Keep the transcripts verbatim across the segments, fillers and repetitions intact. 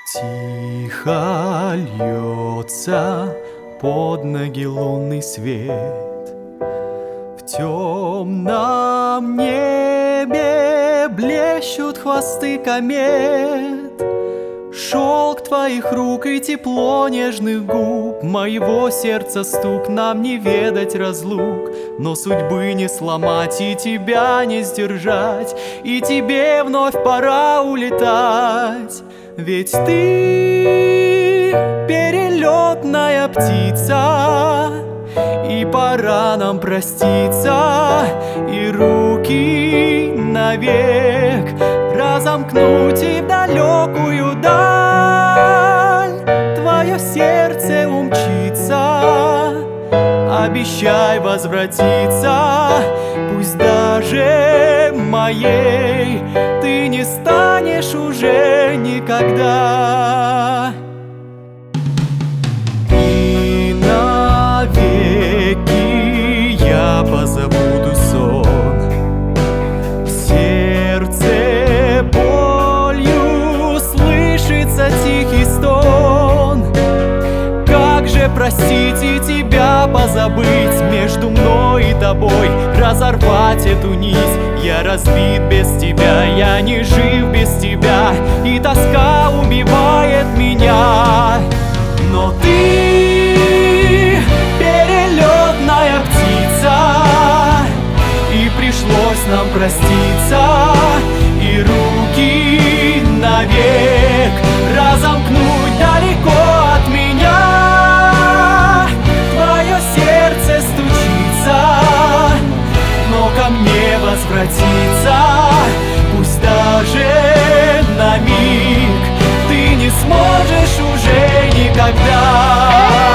Тихо льется под ноги лунный свет. В темном небе блещут хвосты комет. Шелк твоих рук и тепло нежных губ, моего сердца стук, нам не ведать разлук. Но судьбы не сломать и тебя не сдержать, и тебе вновь пора улетать. Ведь ты перелетная птица, и пора нам проститься, и руки навек разомкнуть и в далекую даль твое сердце умчится. Обещай возвратиться, пусть даже моей ты не станешь уже никогда. И навеки я позабуду сон, в сердце болью слышится тихий стон. Как же простить и тебя позабыть, между мной и тобой разорвать эту нить? Я разбит без тебя, я не жив без тебя, и тоска убивает меня. Но ты перелетная птица, и пришлось нам проститься, и руки навек разомкнуть далеко от меня. Твое сердце стучится, но ко мне возвратиться, пусть даже на миг, ты не сможешь уже никогда.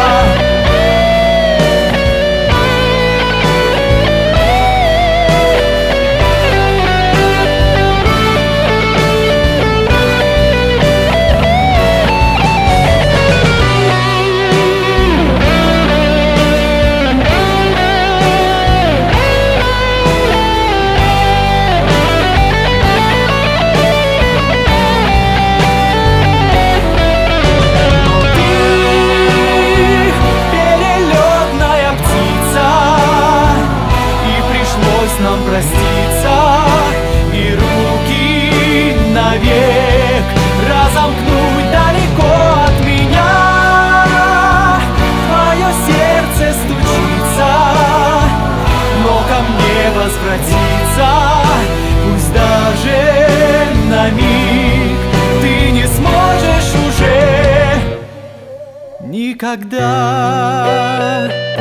Нам проститься, и руки навек разомкнуть далеко от меня. Твое сердце стучится, но ко мне возвратиться, пусть даже на миг, ты не сможешь уже никогда.